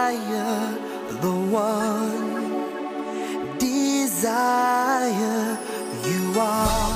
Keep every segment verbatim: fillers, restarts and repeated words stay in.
desire, the one desire you are.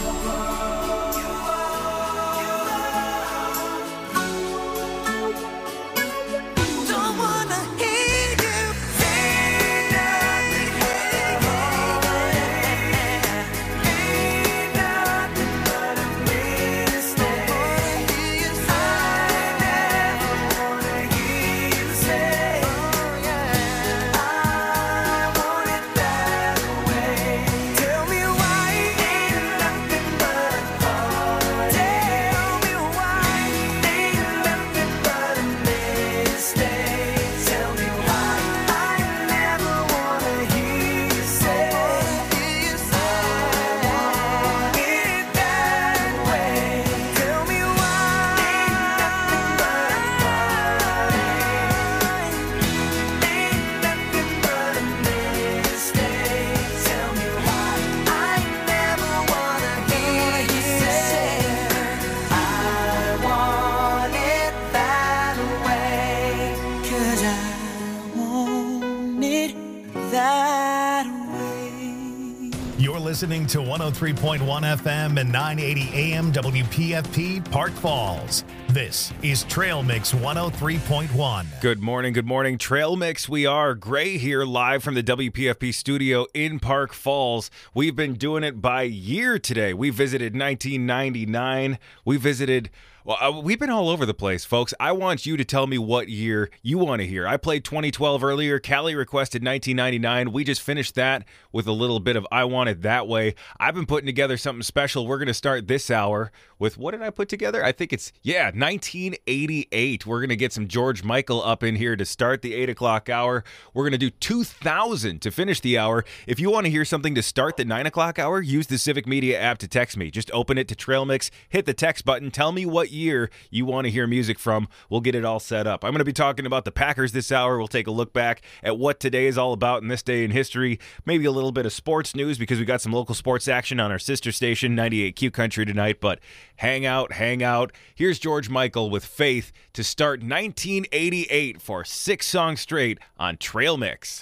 Listening to one oh three point one F M and nine eighty A M W P F P Park Falls. This is Trail Mix one oh three point one. Good morning, good morning. Trail Mix, we are Gray here live from the W P F P studio in Park Falls. We've been doing it by year today. We visited nineteen ninety-nine. We visited... Well, uh, we've been all over the place, folks. I want you to tell me what year you want to hear. I played twenty twelve earlier. Callie requested nineteen ninety-nine. We just finished that with a little bit of I Want It That Way. I've been putting together something special. We're going to start this hour with, what did I put together? I think it's, yeah, nineteen eighty-eight. We're going to get some George Michael up in here to start the eight o'clock hour. We're going to do two thousand to finish the hour. If you want to hear something to start the nine o'clock hour, use the Civic Media app to text me. Just open it to Trail Mix, hit the text button, tell me what year you want to hear music from. We'll get it all set up. I'm going to be talking about the Packers this hour. We'll take a look back at what today is all about in this day in history. Maybe a little bit of sports news because we got some local sports action on our sister station, ninety-eight Q Country tonight. But hang out, hang out. Here's George Michael with Faith to start nineteen eighty-eight for six songs straight on Trail Mix.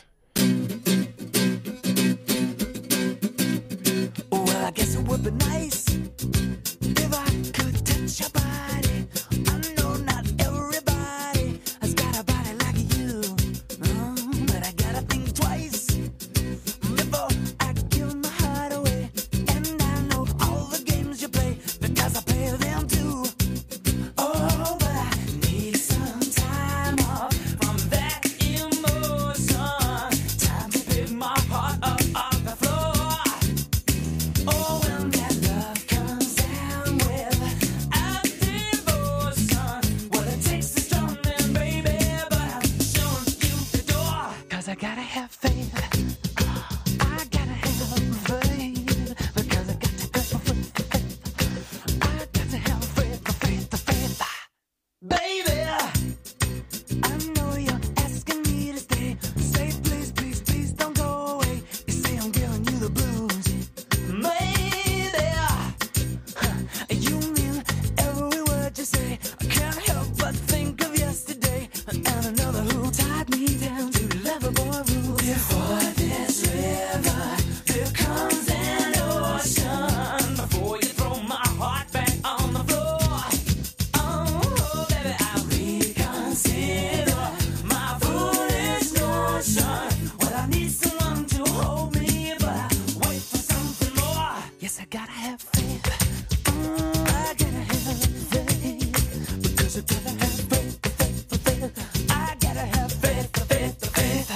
Well, I guess it would be nice if I could touch your body. I know not everybody has got a body like you, mm, but I gotta think twice before I give my heart away. And I know all the games you play because I play them too. Oh, but I need some time off from that emotion. Time to pick my heart up off the floor. Oh, when that love comes down with a devotion, well, it takes a strong man, baby, but I'm showing you the door. Cause I gotta have faith. I gotta have faith. Because I got to have faith. I got to have faith, faith, faith. Baby, I know you're asking me to stay. Say please, please, please don't go away. You say I'm giving you the blues. Maybe you mean every word you say. I can't help but think of yesterday and another who tied me down to Loverboy rules. Before this river, there comes an ocean. Before you throw my heart back on the floor. Oh, baby, I'll reconsider my foolish notion. Well, I need someone to hold me, but I wait for something more. Yes, I gotta have faith. Mm, I gotta have faith. Because I gotta have faith, faith, faith. I gotta have faith, faith, faith.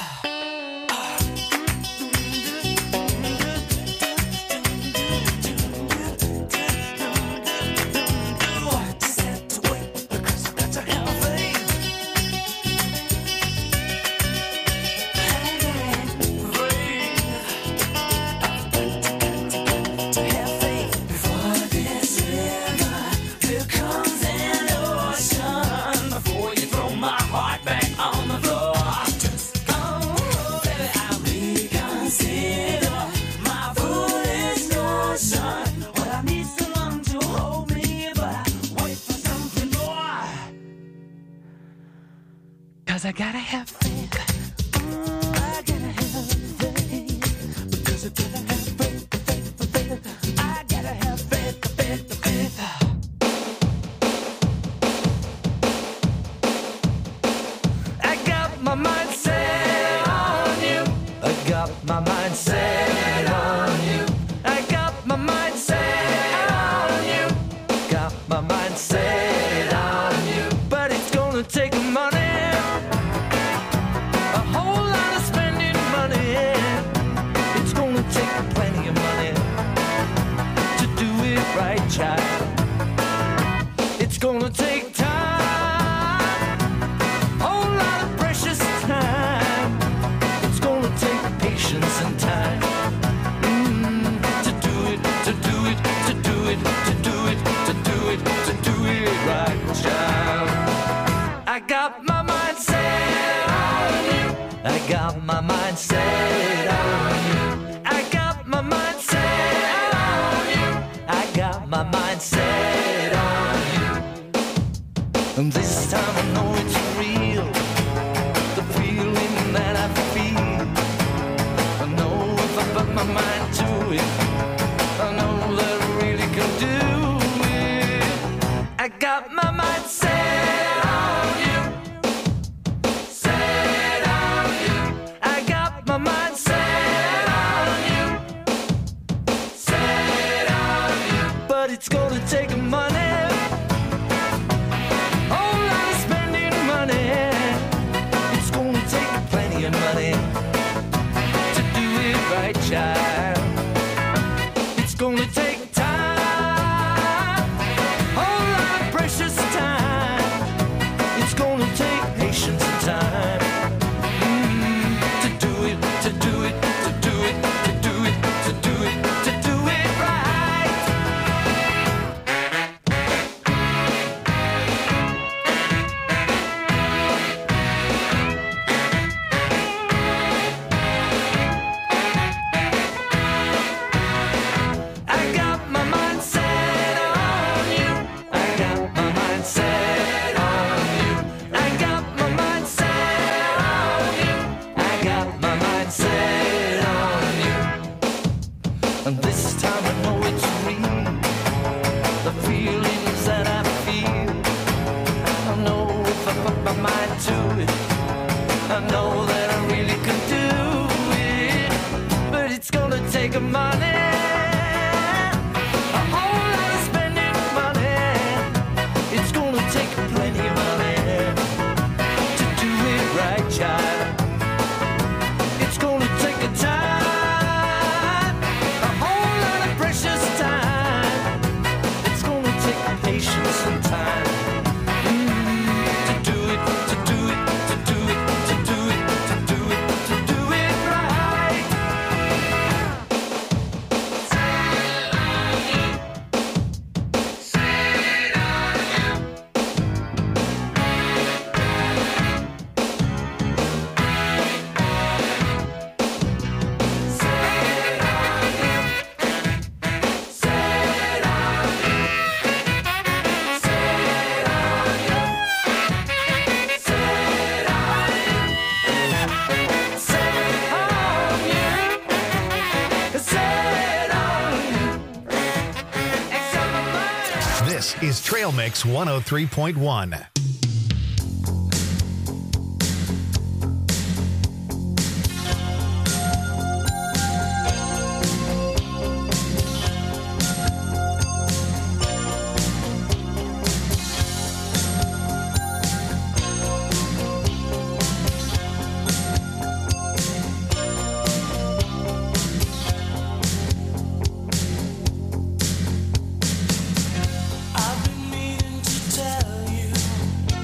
have faith. Mm, I gotta have faith. Because I gotta have faith, faith, faith. I gotta have faith, faith, faith. I got my mind set on you. I got my mind set on you. I got my mind set on you. Got my mind set on you. But it's gonna take money. A whole lot of spending money. It's gonna take plenty of money to do it right, child. It's gonna take time. Whole lot of precious time. It's gonna take patience and time. Mm, to do it, to do it, to do it, to do it, to do it, to do it right, child. I got my mind set on you. I got my mind set on you. I got my mind set on you. I got my mind set on you. And this time I know it's real. The feeling that I feel. I know if I put my mind to it, I know that I really can do it. I got my mind set on you. Set on you. I got my mind set on you. Set on you. But it's gonna take money. Whole lot of spending money. It's gonna take plenty of money to do it right, child. It's gonna take time. Whole lot of precious time. It's gonna take patience and time. Mm, to do it, to do it, to do it, to do it, to do it, to do it right. I got my mind set on you. I got my mind set on you. I got my mind set on you. I got my mind set on you. And this time I know it's real. The feelings that I feel. I know if I put my mind to it, I know that I really can do it. But it's gonna take a money. A whole lot of spending money. It's gonna take plenty of money to do it right, child. It's gonna take a time. A whole lot of precious time. It's gonna take patience and time. Mm, to do it, to do it, to do it, to do it, to do it, to do it right. This is Trail Mix one oh three point one. I've been meaning to tell you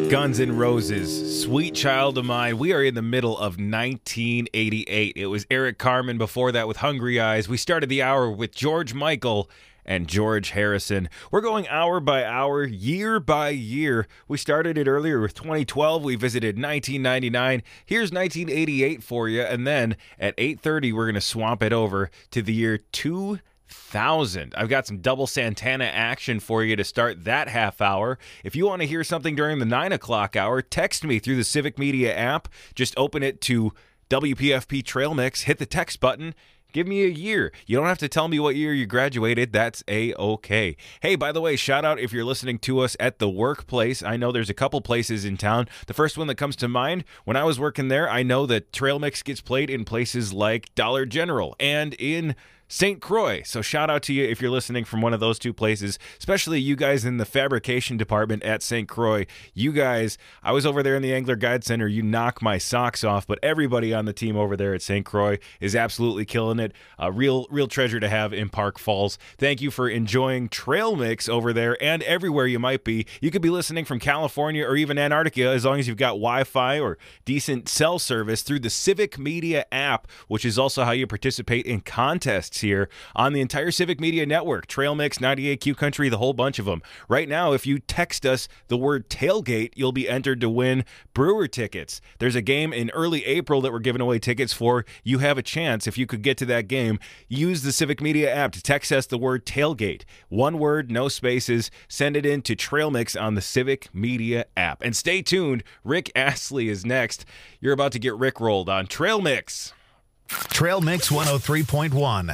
Guns N' Roses, Sweet Child of Mine. We are in the middle of nineteen eighty-eight. It was Eric Carmen before that with Hungry Eyes. We started the hour with George Michael and George Harrison. We're going hour by hour, year by year. We started it earlier with twenty twelve. We visited nineteen ninety-nine. Here's nineteen eighty-eight for you. And then at eight thirty, we're going to swamp it over to the year two thousand. I've got some double Santana action for you to start that half hour. If you want to hear something during the nine o'clock hour, text me through the Civic Media app. Just open it to W P F P Trail Mix, hit the text button. Give me a year. You don't have to tell me what year you graduated. That's A-okay. Hey, by the way, shout out if you're listening to us at the workplace. I know there's a couple places in town. The first one that comes to mind, when I was working there, I know that Trail Mix gets played in places like Dollar General and in Saint Croix. So shout out to you if you're listening from one of those two places, especially you guys in the fabrication department at Saint Croix. You guys, I was over there in the Angler Guide Center. You knock my socks off, but everybody on the team over there at Saint Croix is absolutely killing it. A real, real treasure to have in Park Falls. Thank you for enjoying Trail Mix over there and everywhere you might be. You could be listening from California or even Antarctica as long as you've got Wi-Fi or decent cell service through the Civic Media app, which is also how you participate in contests here on the entire Civic Media network. Trail Mix, ninety-eight Q Country, the whole bunch of them. Right now, if you text us the word tailgate, you'll be entered to win Brewer tickets. There's a game in early April that we're giving away tickets for. You have a chance if you could get to that game. Use the Civic Media app to text us the word tailgate. One word, no spaces. Send it in to Trail Mix on the Civic Media app. And stay tuned. Rick Astley is next. You're about to get Rickrolled on Trail Mix. Trail Mix one oh three point one.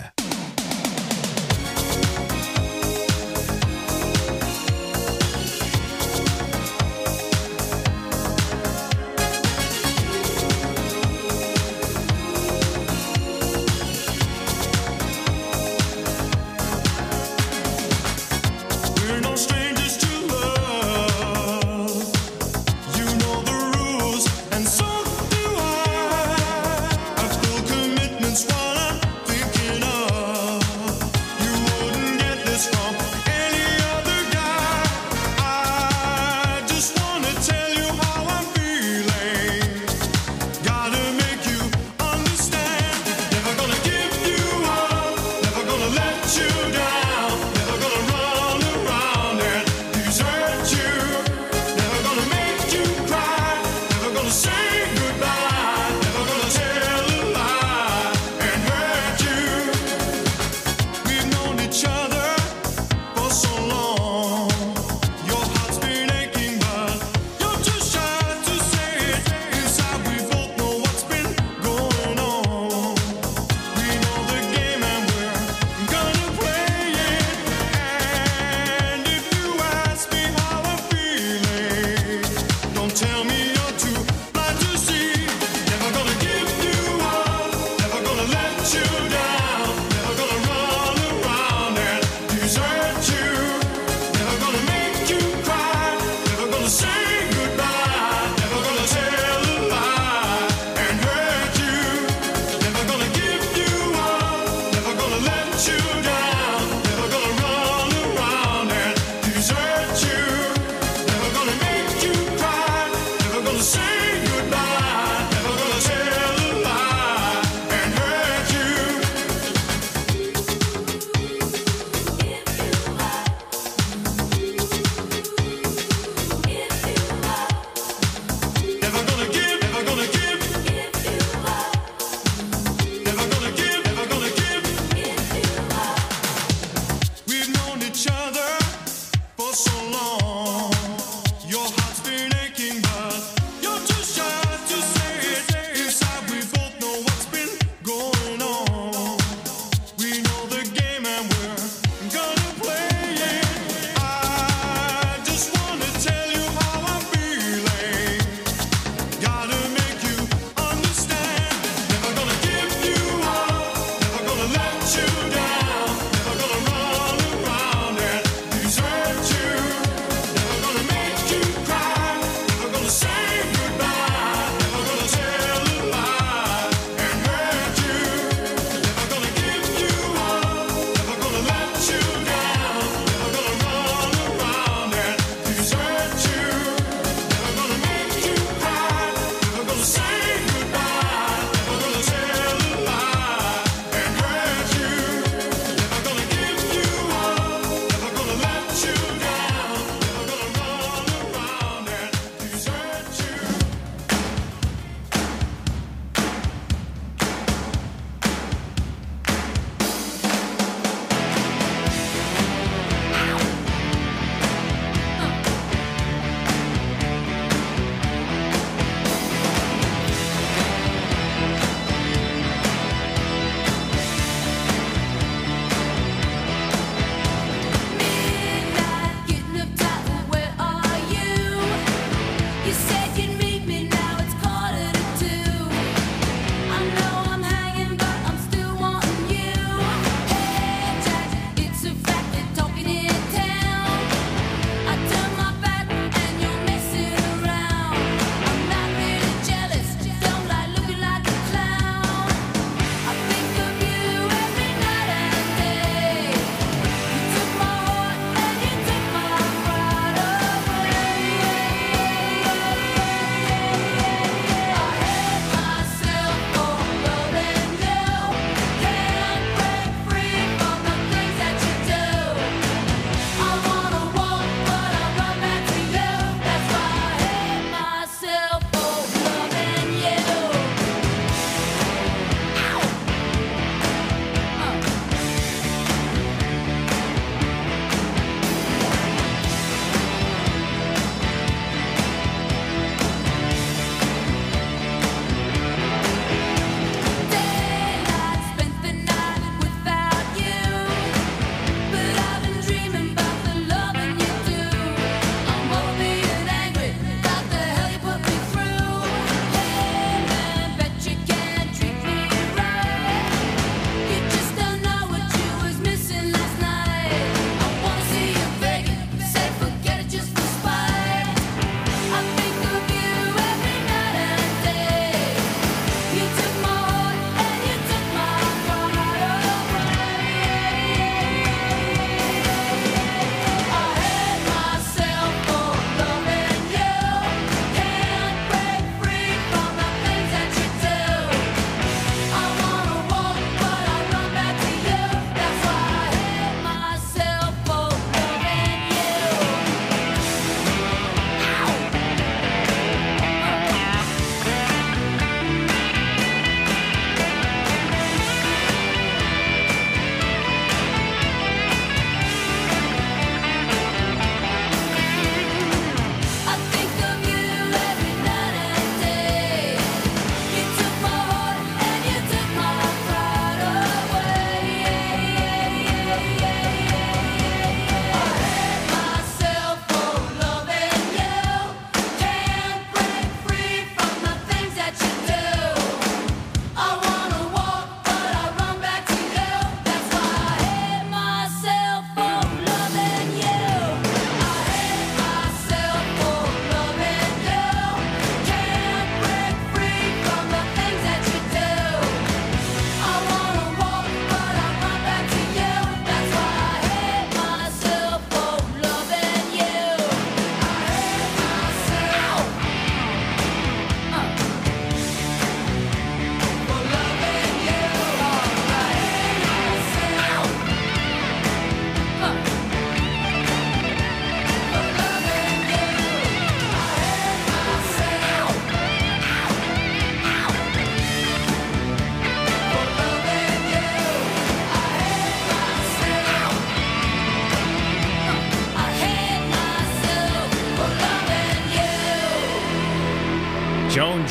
While I'm thinking of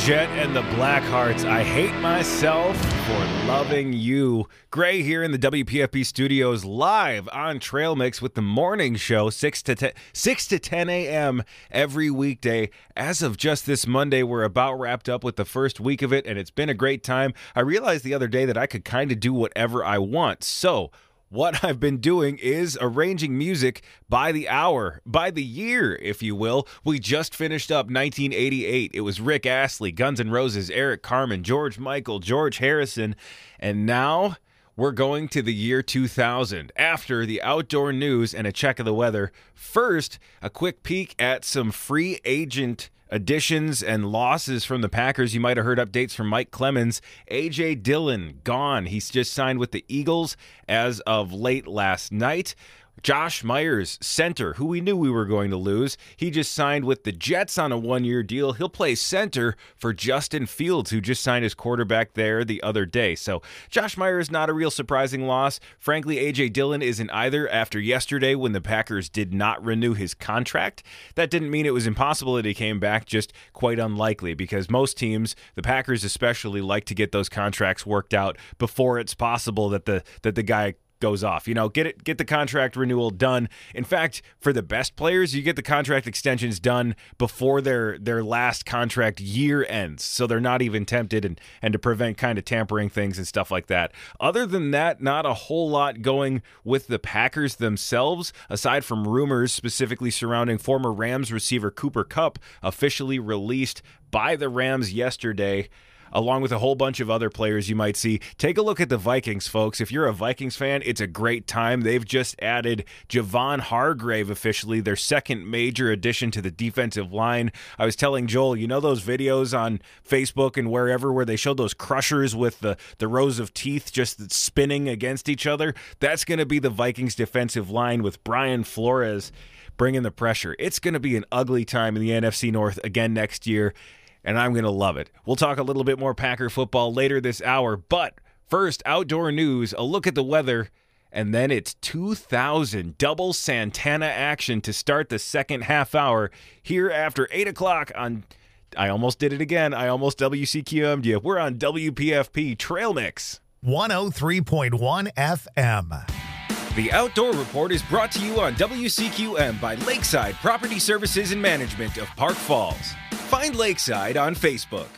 Jet and the Blackhearts. I hate myself for loving you. Gray here in the W P F P studios, live on Trail Mix with the morning show, six to ten a.m. every weekday. As of just this Monday, we're about wrapped up with the first week of it, and it's been a great time. I realized the other day that I could kind of do whatever I want. So what I've been doing is arranging music by the hour, by the year, if you will. We just finished up nineteen eighty-eight. It was Rick Astley, Guns N' Roses, Eric Carmen, George Michael, George Harrison, and now we're going to the year two thousand. After the outdoor news and a check of the weather, first, a quick peek at some free agent additions and losses from the Packers. You might have heard updates from Mike Clemens. A J Dillon, gone. He's just signed with the Eagles as of late last night. Josh Myers, center, who we knew we were going to lose. He just signed with the Jets on a one-year deal. He'll play center for Justin Fields, who just signed his quarterback there the other day. So Josh Myers, not a real surprising loss. Frankly, A J Dillon isn't either after yesterday when the Packers did not renew his contract. That didn't mean it was impossible that he came back, just quite unlikely, because most teams, the Packers especially, like to get those contracts worked out before it's possible that the that the guy goes off. You know, get it, get the contract renewal done. In fact, for the best players, you get the contract extensions done before their their last contract year ends, so they're not even tempted, and and to prevent kind of tampering things and stuff like that. Other than that, not a whole lot going with the Packers themselves, aside from rumors specifically surrounding former Rams receiver Cooper Kupp, officially released by the Rams yesterday, along with a whole bunch of other players you might see. Take a look at the Vikings, folks. If you're a Vikings fan, it's a great time. They've just added Javon Hargrave officially, their second major addition to the defensive line. I was telling Joel, you know those videos on Facebook and wherever where they showed those crushers with the, the rows of teeth just spinning against each other? That's going to be the Vikings defensive line with Brian Flores bringing the pressure. It's going to be an ugly time in the N F C North again next year, and I'm going to love it. We'll talk a little bit more Packer football later this hour, but first, outdoor news, a look at the weather, and then it's two thousand double Santana action to start the second half hour here after eight o'clock on, I almost did it again, I almost W C Q M'd you. We're on W P F P Trail Mix. one oh three point one F M. The Outdoor Report is brought to you on W C Q M by Lakeside Property Services and Management of Park Falls. Find Lakeside on Facebook.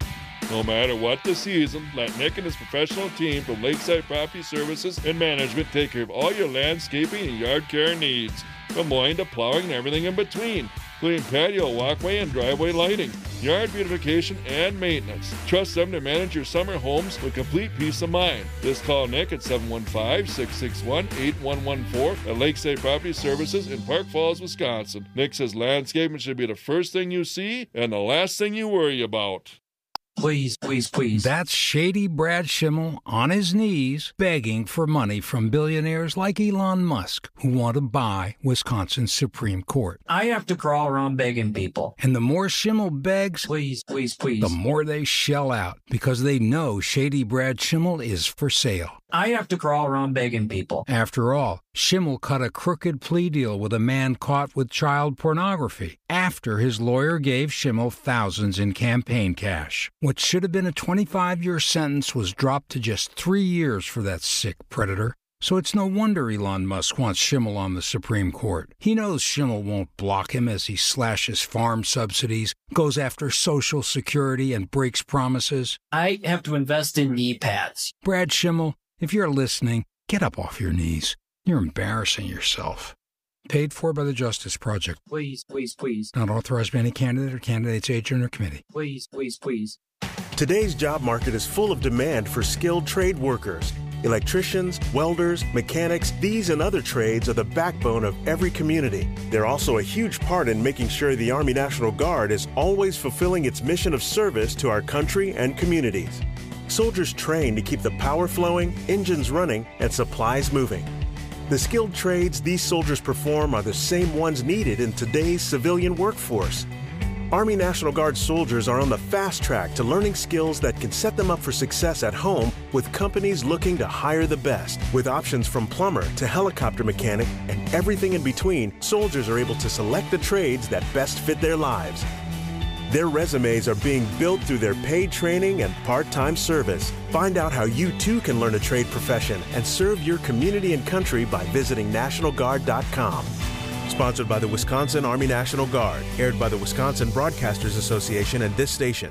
No matter what the season, let Nick and his professional team from Lakeside Property Services and Management take care of all your landscaping and yard care needs, from mowing to plowing and everything in between, including patio, walkway, and driveway lighting, yard beautification, and maintenance. Trust them to manage your summer homes with complete peace of mind. Just call Nick at seven one five, six six one, eight one one four at Lakeside Property Services in Park Falls, Wisconsin. Nick says landscaping should be the first thing you see and the last thing you worry about. Please, please, please. That's shady Brad Schimmel on his knees begging for money from billionaires like Elon Musk who want to buy Wisconsin's Supreme Court. I have to crawl around begging people. And the more Schimmel begs, Please, please, please. the more they shell out because they know shady Brad Schimmel is for sale. I have to crawl around begging people. After all, Schimmel cut a crooked plea deal with a man caught with child pornography after his lawyer gave Schimmel thousands in campaign cash. What should have been a twenty-five-year sentence was dropped to just three years for that sick predator. So it's no wonder Elon Musk wants Schimmel on the Supreme Court. He knows Schimmel won't block him as he slashes farm subsidies, goes after Social Security, and breaks promises. I have to invest in knee pads. Brad Schimmel, if you're listening, get up off your knees. You're embarrassing yourself. Paid for by the Justice Project. Please, please, please. Not authorized by any candidate or candidate's agent or committee. Please, please, please. Today's job market is full of demand for skilled trade workers. Electricians, welders, mechanics, these and other trades are the backbone of every community. They're also a huge part in making sure the Army National Guard is always fulfilling its mission of service to our country and communities. Soldiers train to keep the power flowing, engines running, and supplies moving. The skilled trades these soldiers perform are the same ones needed in today's civilian workforce. Army National Guard soldiers are on the fast track to learning skills that can set them up for success at home with companies looking to hire the best. With options from plumber to helicopter mechanic and everything in between, soldiers are able to select the trades that best fit their lives. Their resumes are being built through their paid training and part-time service. Find out how you too can learn a trade profession and serve your community and country by visiting National Guard dot com. Sponsored by the Wisconsin Army National Guard. Aired by the Wisconsin Broadcasters Association and this station.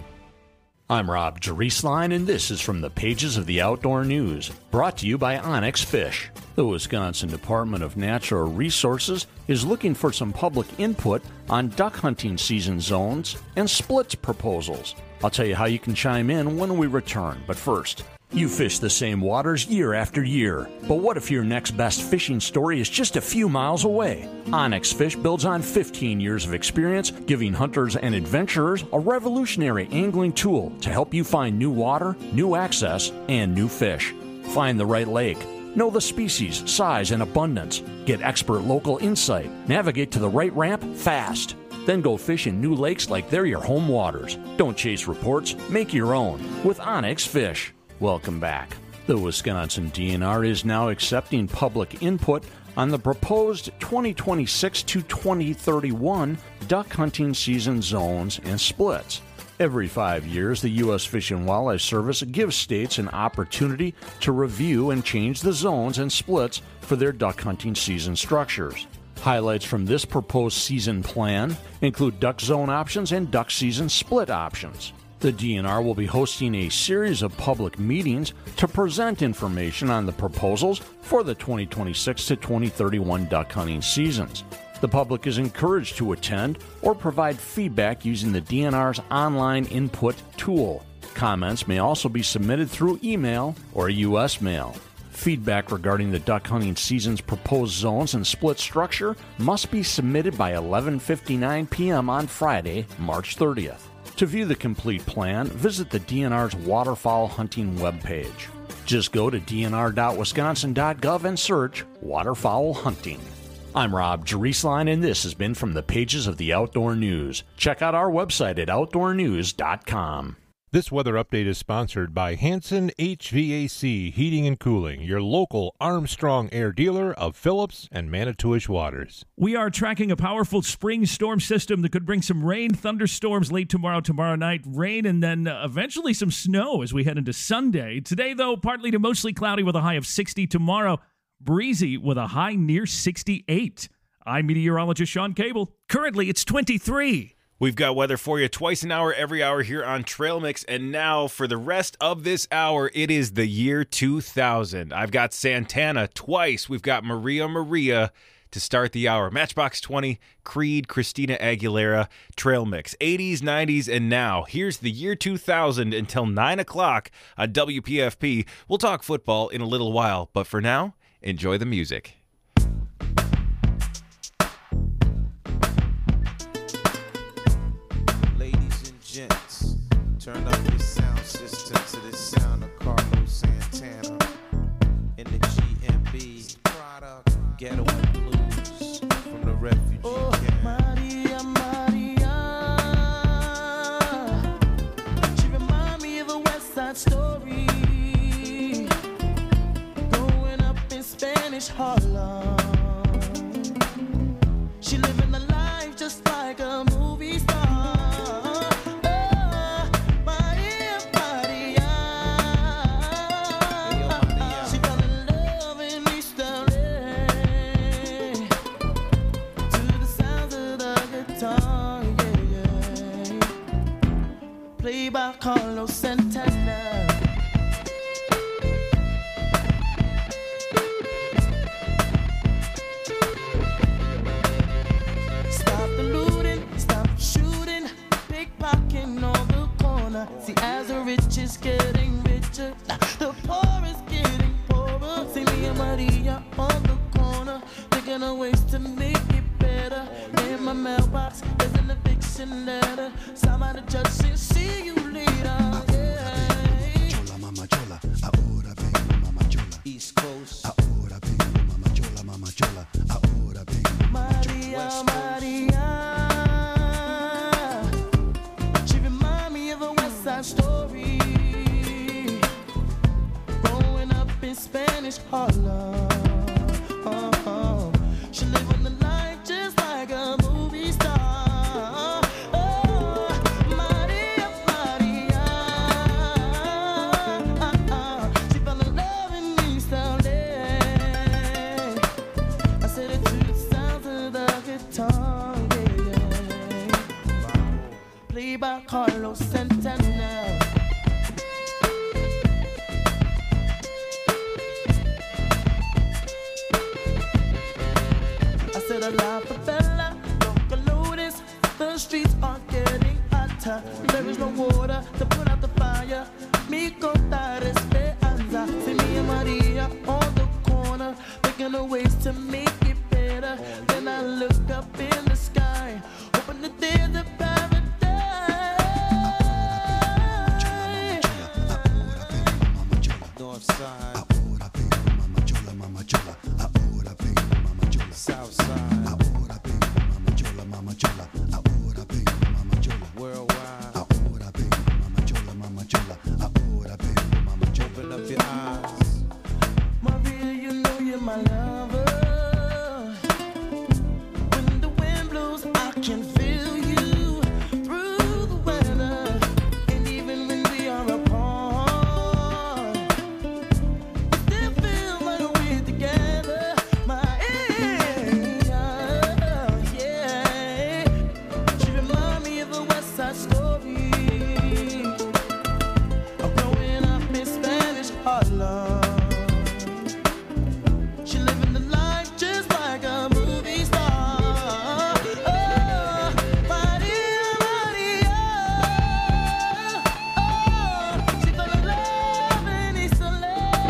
I'm Rob Drieslein, and this is from the pages of the Outdoor News, brought to you by Onyx Fish. The Wisconsin Department of Natural Resources is looking for some public input on duck hunting season zones and splits proposals. I'll tell you how you can chime in when we return, but first, you fish the same waters year after year, but what if your next best fishing story is just a few miles away? Onyx Fish builds on fifteen years of experience, giving hunters and adventurers a revolutionary angling tool to help you find new water, new access, and new fish. Find the right lake. Know the species, size, and abundance. Get expert local insight. Navigate to the right ramp fast. Then go fish in new lakes like they're your home waters. Don't chase reports. Make your own with Onyx Fish. Welcome back. The Wisconsin D N R is now accepting public input on the proposed twenty twenty-six to twenty thirty-one duck hunting season zones and splits. Every five years, the U S Fish and Wildlife Service gives states an opportunity to review and change the zones and splits for their duck hunting season structures. Highlights from this proposed season plan include duck zone options and duck season split options. The D N R will be hosting a series of public meetings to present information on the proposals for the twenty twenty-six to twenty thirty-one duck hunting seasons. The public is encouraged to attend or provide feedback using the D N R's online input tool. Comments may also be submitted through email or U S mail. Feedback regarding the duck hunting season's proposed zones and split structure must be submitted by eleven fifty-nine p.m. on Friday, March thirtieth. To view the complete plan, visit the D N R's waterfowl hunting webpage. Just go to d n r dot wisconsin dot gov and search waterfowl hunting. I'm Rob Drieslein, and this has been from the pages of the Outdoor News. Check out our website at outdoor news dot com. This weather update is sponsored by Hanson H V A C Heating and Cooling, your local Armstrong Air dealer of Phillips and Manitowish waters. We are tracking a powerful spring storm system that could bring some rain, thunderstorms late tomorrow, tomorrow night, rain, and then uh, eventually some snow as we head into Sunday. Today, though, partly to mostly cloudy with a high of sixty. Tomorrow, breezy with a high near sixty-eight. I'm meteorologist Sean Cable. Currently, it's twenty-three. We've got weather for you twice an hour, every hour here on Trail Mix. And now for the rest of this hour, it is the year two thousand. I've got Santana twice. We've got Maria Maria to start the hour. Matchbox twenty, Creed, Christina Aguilera, Trail Mix. eighties, nineties, and now. Here's the year two thousand until nine o'clock on W P F P. We'll talk football in a little while, but for now, enjoy the music. Gents, turn up your sound system to the sound of Carlos Santana in the G M B product, Ghetto and Blues from the refugee oh, camp. Maria, Maria, she remind me of a West Side Story, growing up in Spanish Harlem. She living a life just like a movie star. By Carlos Santana. Stop the looting, stop shooting, pickpocketing on the corner. See, as the rich is getting richer, the poor is getting poorer. See me and Maria on the corner, thinking of ways to make it better. In my mailbox, there's an eviction letter. Somebody judge says, see you later. Yeah. Chola, mama chola, ahora vengo, mama chola. East Coast, ahora vengo, mama chola, mama chola, ahora vengo, mama chola. Maria, Maria, she remind me of a West Side Story, growing up in Spanish Harlem. Uh-huh. She live on the life just like a movie star. Oh, the life of Bella. Don't notice the streets are getting hotter. There is no water to put out the fire. Mi contar esperanza. See me and Maria on the corner, thinking of ways to make it better. Then I look up in the sky, hoping that there's a paradise. North side. Ahora vengo, mama chola, mama chola. Ahora vengo, mama chola. South side. Ahora vengo, mama chola, mama chola. Ahora vengo, mama chola. Worldwide. Ahora vengo, mama chola, mama chola. Ahora vengo, mama chola. Open up your eyes. Maria, you know you're my lover. When the wind blows, I can feel you through the weather. And even when we are apart, still feel like we're together. My angel, yeah. She remind me of a West Side Story. I'm growing up in Spanish Harlem. She living the life just like a movie star. Oh, Maria, Maria. Oh, she fell in love in East L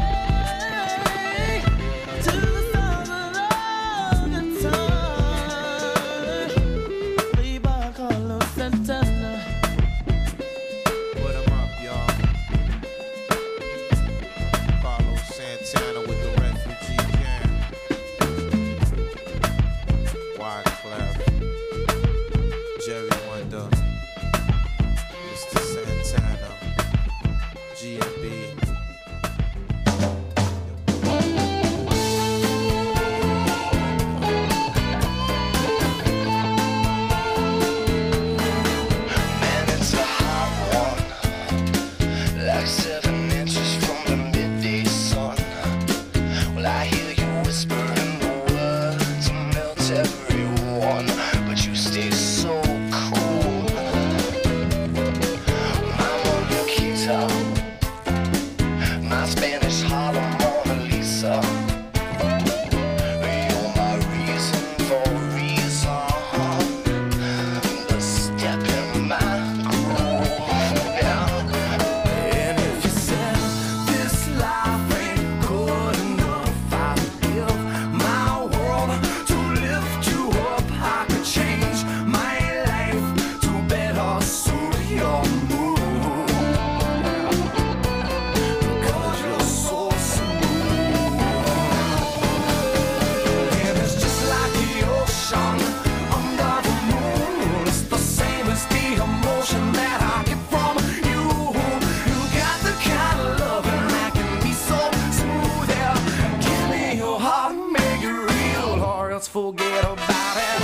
A. To the sound of the guitar. Played by Carlos Santana. Put 'em up, y'all. Carlos Santana with the refugee camp. Wyclef, Jerry Wonder, Mister Santana, G and B. Man, it's a hot one, like seven inches from the midday sun. Well, I hear you whispering the words to melt everyone, but you stay so cool. Mama Nikita, my Spanish Harlem Mona Lisa. You're my reason for reason. The step in my groove, yeah. And if you said this life ain't good enough, I'd give my world to lift you up. I could change my life to better suit your mood. Because you're so smooth. And it's just like the ocean under the moon. It's the same as the emotion that I get from you. You got the kind of loving that can be so smooth. Yeah. Give me your heart and make it real, or else forget about it.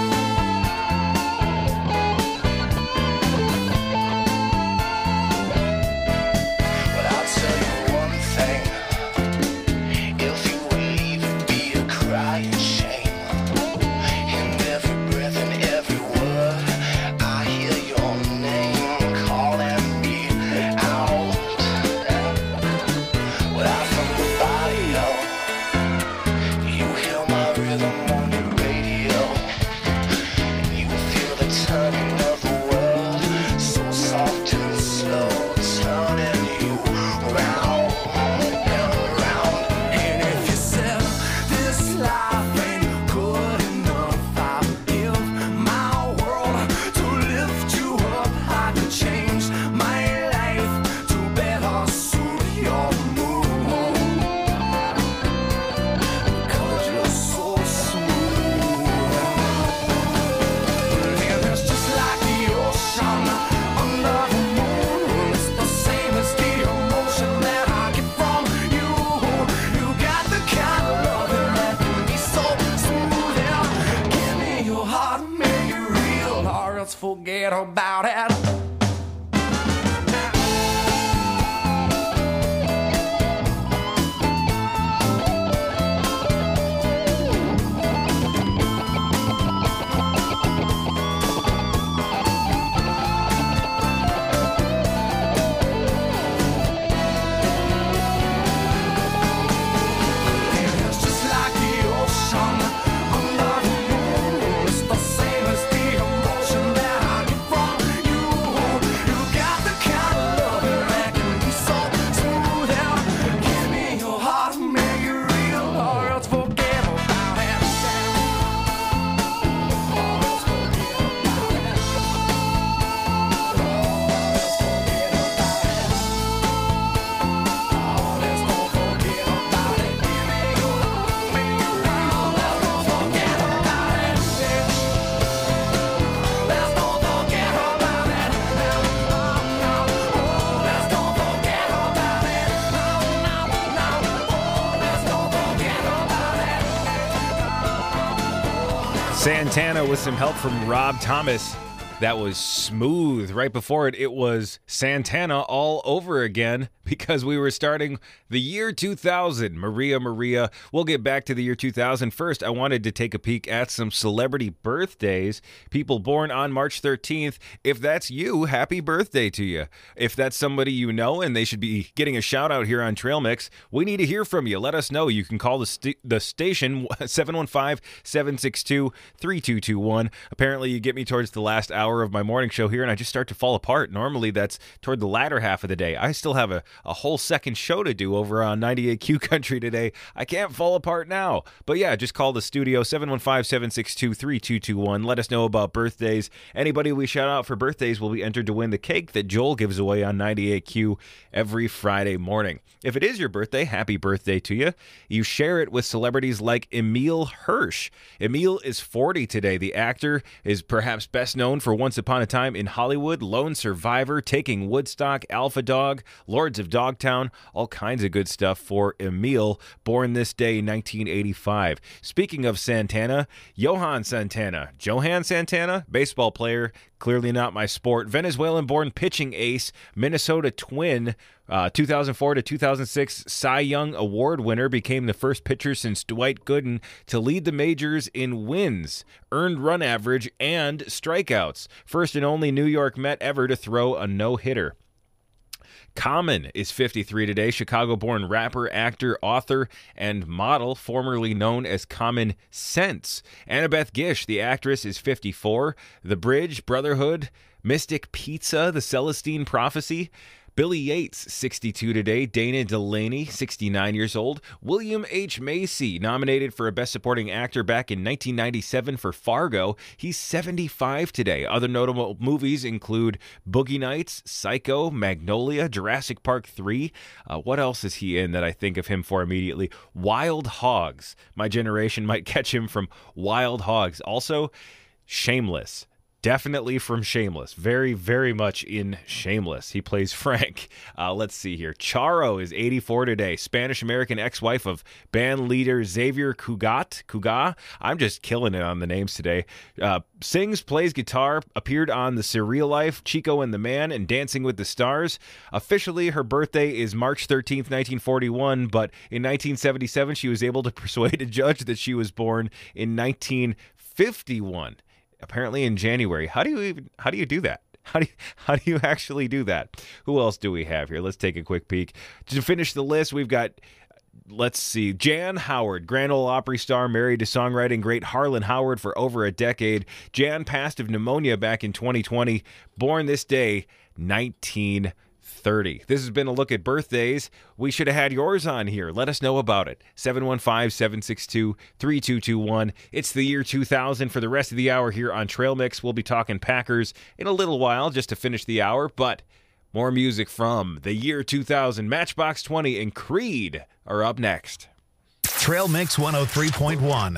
But I'll tell you one thing. If you would leave, it'd be a crying shame. In every breath and every word, I hear your name calling me out. Well, I'm from the barrio. You hear my rhythm on your radio, and you feel the turning of the world, so soft and slow, turning you round and round. And if you said this life ain't good enough, I'd give my world to lift you up. I could change my life to better suit your mood. Because you're so smooth. And it's just like the ocean under the moon. It's the same as the emotion that I get from you. You got the kind of loving that can be so smooth. Yeah. Give me your heart and make it real, or else forget about it. And it's just like the ocean under the moon. Santana with some help from Rob Thomas. That was smooth. Right before it, it was Santana all over again because we were starting the year two thousand. Maria, Maria. We'll get back to the year two thousand. First, I wanted to take a peek at some celebrity birthdays. People born on March thirteenth. If that's you, happy birthday to you. If that's somebody you know and they should be getting a shout out here on Trail Mix, we need to hear from you. Let us know. You can call the, st- the station, seven one five, seven six two, three two two one. Apparently, you get me towards the last hour of my morning show here and I just start to fall apart. Normally that's toward the latter half of the day. I still have a, a whole second show to do over on ninety-eight Q Country today. I can't fall apart now. But yeah, just call the studio, seven one five, seven six two, three two two one. Let us know about birthdays. Anybody we shout out for birthdays will be entered to win the cake that Joel gives away on ninety-eight Q every Friday morning. If it is your birthday, happy birthday to you. You share it with celebrities like Emile Hirsch. Emile is forty today. The actor is perhaps best known for Once Upon a Time in Hollywood, Lone Survivor, Taking Woodstock, Alpha Dog, Lords of Dogtown, all kinds of good stuff for Emile, born this day in nineteen eighty-five. Speaking of Santana, Johan Santana. Johan Santana, baseball player, clearly not my sport. Venezuelan-born pitching ace, Minnesota Twin, uh, two thousand four to two thousand six Cy Young Award winner, became the first pitcher since Dwight Gooden to lead the majors in wins, earned run average, and strikeouts. First and only New York Met ever to throw a no-hitter. Common is fifty-three today. Chicago-born rapper, actor, author, and model, formerly known as Common Sense. Annabeth Gish, the actress, is fifty-four. The Bridge, Brotherhood, Mystic Pizza, The Celestine Prophecy. Billy Yates, sixty-two today. Dana Delaney, sixty-nine years old. William H. Macy, nominated for a Best Supporting Actor back in nineteen ninety-seven for Fargo. He's seventy-five today. Other notable movies include Boogie Nights, Psycho, Magnolia, Jurassic Park three. Uh, what else is he in that I think of him for immediately? Wild Hogs. My generation might catch him from Wild Hogs. Also, Shameless. Definitely from Shameless. Very, very much in Shameless. He plays Frank. Uh, let's see here. Charo is eighty-four today. Spanish-American ex-wife of band leader Xavier Cugat. Cugat? I'm just killing it on the names today. Uh, sings, plays guitar, appeared on The Surreal Life, Chico and the Man, and Dancing with the Stars. Officially, her birthday is March thirteenth, nineteen forty-one, but in nineteen seventy-seven, she was able to persuade a judge that she was born in nineteen fifty-one. Apparently in January. How do you even how do you do that? How do you, how do you actually do that? Who else do we have here? Let's take a quick peek. To finish the list, we've got, let's see, Jan Howard, Grand Ole Opry star, married to songwriting great Harlan Howard for over a decade. Jan passed of pneumonia back in twenty twenty. Born this day, nineteen thirty. This has been a look at birthdays. We should have had yours on here. Let us know about it. seven one five, seven six two, three two two one. It's the year two thousand. For the rest of the hour here on Trail Mix, we'll be talking Packers in a little while just to finish the hour, but more music from the year two thousand. Matchbox twenty and Creed are up next. Trail Mix one oh three point one.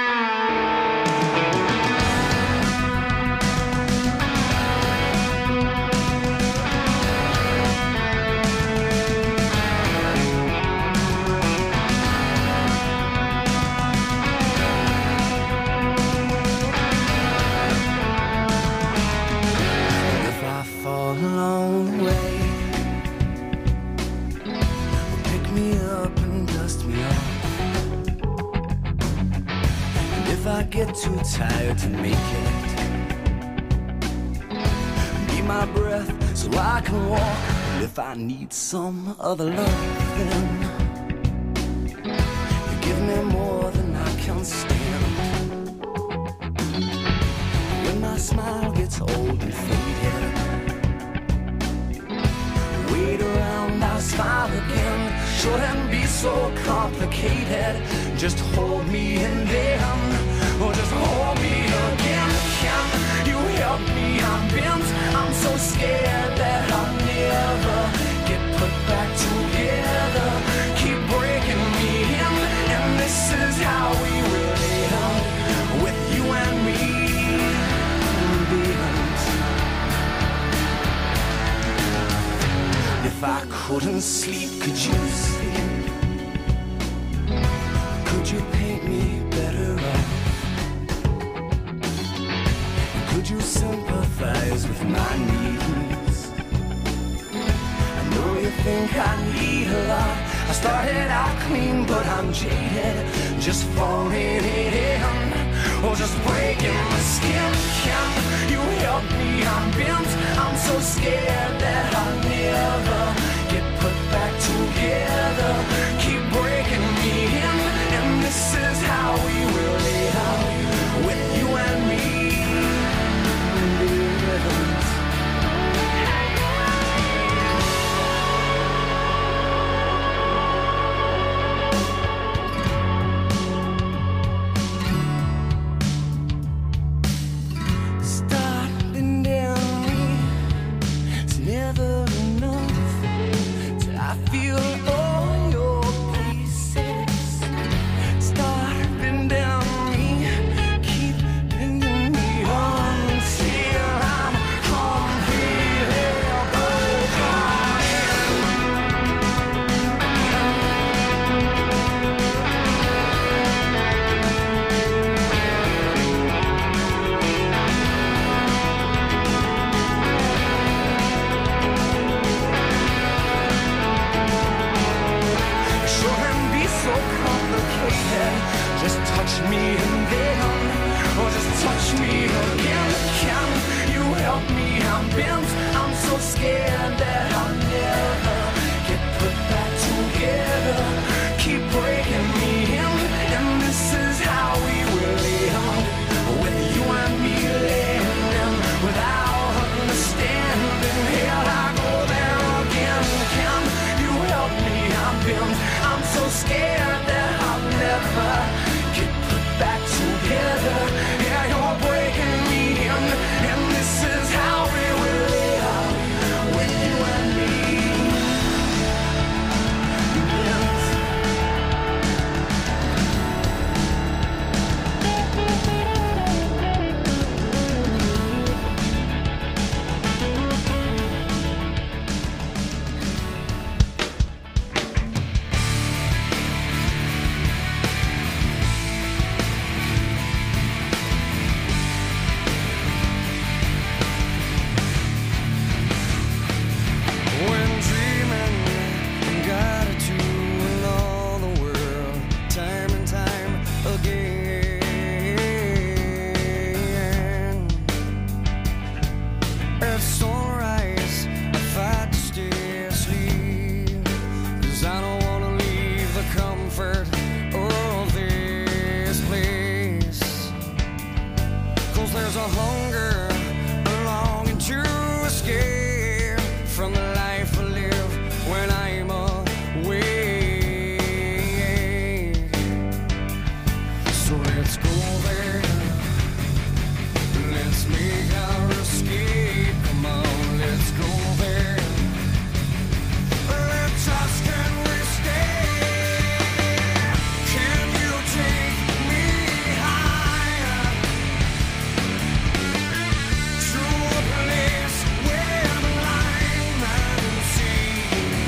I get too tired to make it, be my breath so I can walk. And if I need some other love, then you give me more than I can stand. When my smile gets old and faded, wait around, I'll smile again. Shouldn't be so complicated. Just hold me and then, or just hold me again. Can you help me? I'm bent. I'm so scared that I'll never get put back together. Keep breaking me in, and this is how we really end, with you and me. Bent. If I couldn't sleep, could you sleep? Could you paint me better off? I need a lot. I started out clean, but I'm jaded, just falling in, or just breaking my skin. Can you help me? I'm bent, I'm so scared that I'll never get put back together. Keep breaking me in, and this is how we will live, with you and me. Starting down me, it's never enough till I feel all your pieces. Starting down me, keep bending me on until I'm completely broken. Shouldn't be so complicated. Just touch me and then, or just touch me again. Can you help me? I'm bent, I'm so scared that I'll never get put back together. Keep breaking me in, and this is how we will live, with you and me living without understanding. Here I go there again. Can you help me? I'm bent, I'm so scared that I'll never get put back together. Yeah, you're breaking me in, and this is how we will live, with you and me. Bent. When dreaming, gotta do in all the world, time and time again. At sunrise, I fight to stay asleep, 'cause I don't wanna leave the comfort of this place. 'Cause there's a hunger, a longing to escape from the life I live when I'm away. So let's go there, let's make our escape. Come on, let's go there. Let's just can we stay? Can you take me higher to a place where the line man see?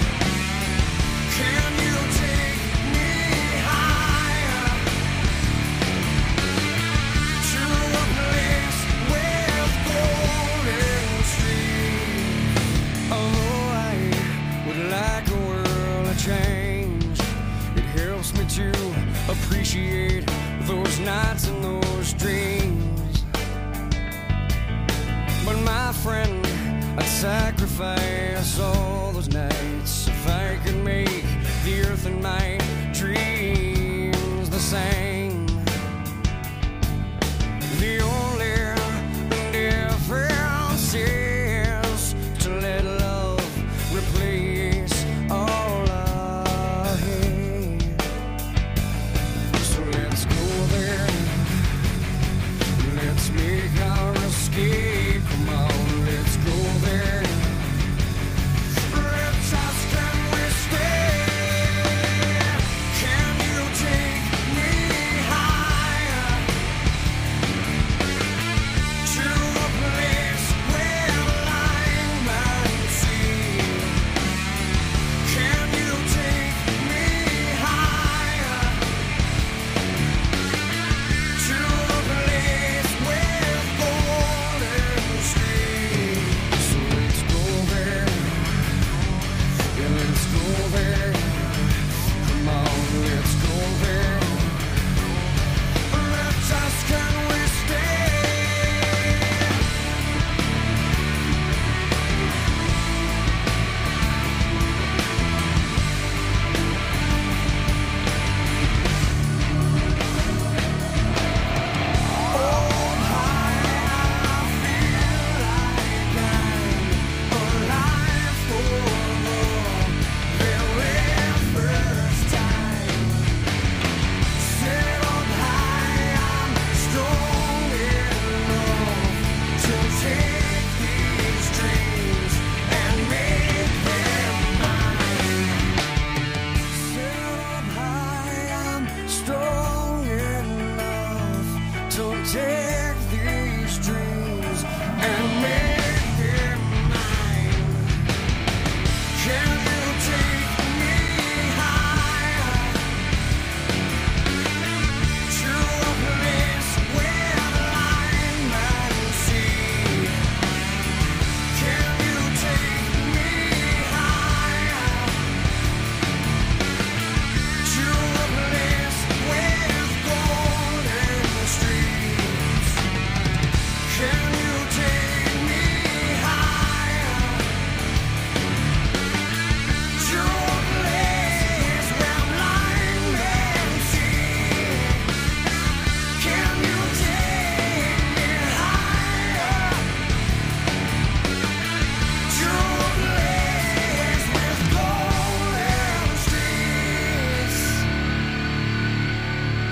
Can you take me higher to a place with golden streams? Oh, I would like a world of change. It helps me to appreciate those nights and those dreams. But my friend, I'd sacrifice all those nights if I could make the earth and my dreams the same. The only difference is to let love replace all I hate. So let's go there, let's make our escape. Come on, let's go there. Let's just can we stay?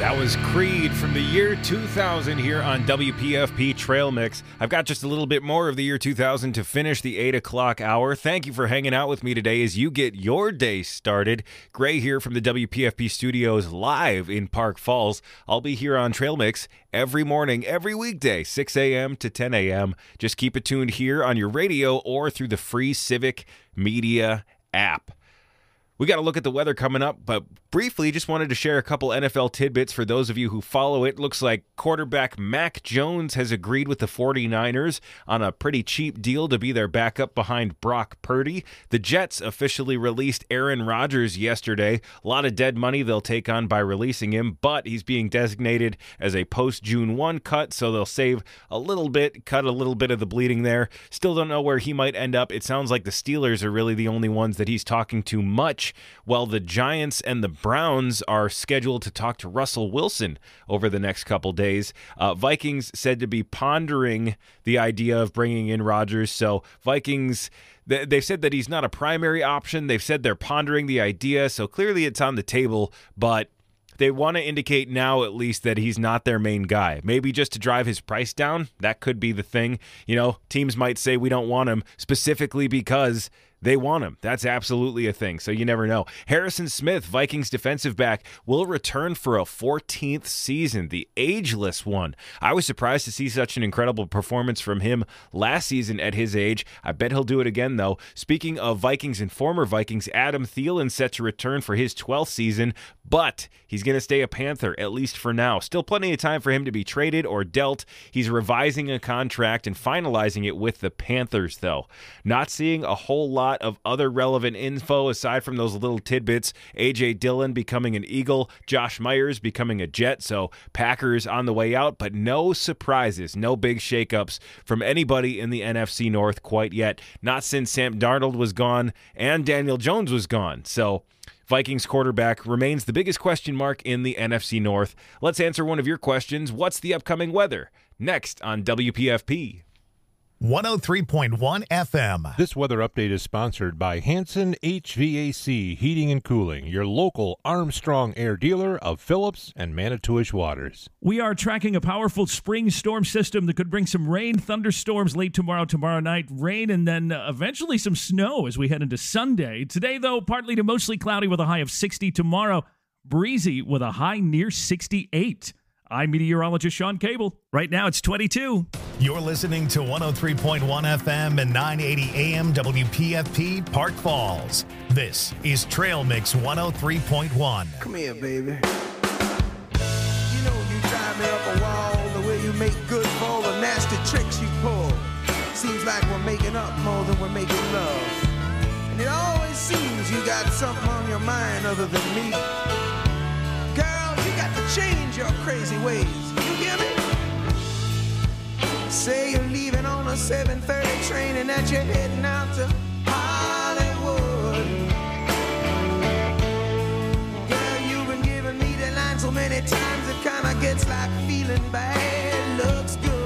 That was Creed from the year two thousand here on W P F P Trail Mix. I've got just a little bit more of the year two thousand to finish the eight o'clock hour. Thank you for hanging out with me today as you get your day started. Gray here from the W P F P studios live in Park Falls. I'll be here on Trail Mix every morning, every weekday, six a.m. to ten a.m. Just keep it tuned here on your radio or through the free Civic Media app. We got to look at the weather coming up, but briefly, just wanted to share a couple N F L tidbits for those of you who follow it. Looks like quarterback Mac Jones has agreed with the 49ers on a pretty cheap deal to be their backup behind Brock Purdy. The Jets officially released Aaron Rodgers yesterday. A lot of dead money they'll take on by releasing him, but he's being designated as a post-June first cut, so they'll save a little bit, cut a little bit of the bleeding there. Still don't know where he might end up. It sounds like the Steelers are really the only ones that he's talking to much, while the Giants and the Browns are scheduled to talk to Russell Wilson over the next couple days. Uh, Vikings said to be pondering the idea of bringing in Rodgers. So Vikings, they, they've said that he's not a primary option. They've said they're pondering the idea. So clearly it's on the table, but they want to indicate now at least that he's not their main guy. Maybe just to drive his price down. That could be the thing. You know, teams might say we don't want him specifically because they want him. That's absolutely a thing, so you never know. Harrison Smith, Vikings defensive back, will return for a fourteenth season, the ageless one. I was surprised to see such an incredible performance from him last season at his age. I bet he'll do it again, though. Speaking of Vikings and former Vikings, Adam Thielen set to return for his twelfth season, but he's going to stay a Panther, at least for now. Still plenty of time for him to be traded or dealt. He's revising a contract and finalizing it with the Panthers, though. Not seeing a whole lot of other relevant info aside from those little tidbits. A J Dillon becoming an Eagle, Josh Myers becoming a Jet, so Packers on the way out, but no surprises, no big shakeups from anybody in the N F C North quite yet. Not since Sam Darnold was gone and Daniel Jones was gone. So Vikings quarterback remains the biggest question mark in the N F C North. Let's answer one of your questions. What's the upcoming weather? Next on W P F P. one oh three point one F M. This weather update is sponsored by Hanson H V A C Heating and Cooling, your local Armstrong Air dealer of Phillips and Manitowish Waters. We are tracking a powerful spring storm system that could bring some rain, thunderstorms late tomorrow, tomorrow night, rain, and then uh, eventually some snow as we head into Sunday. Today, though, partly to mostly cloudy with a high of sixty. Tomorrow, breezy with a high near sixty-eight. I'm meteorologist Sean Cable. Right now, it's twenty-two. You're listening to one oh three point one F M and nine eighty A M W P F P Park Falls. This is Trail Mix one oh three point one. Come here, baby. You know you drive me up a wall, the way you make good for all the nasty tricks you pull. Seems like we're making up more than we're making love. And it always seems you got something on your mind other than me. Girl, you got to change your crazy ways. You hear me? Say you're leaving on a seven thirty train and that you're heading out to Hollywood. Girl, you've been giving me the line so many times it kinda gets like feeling bad looks good.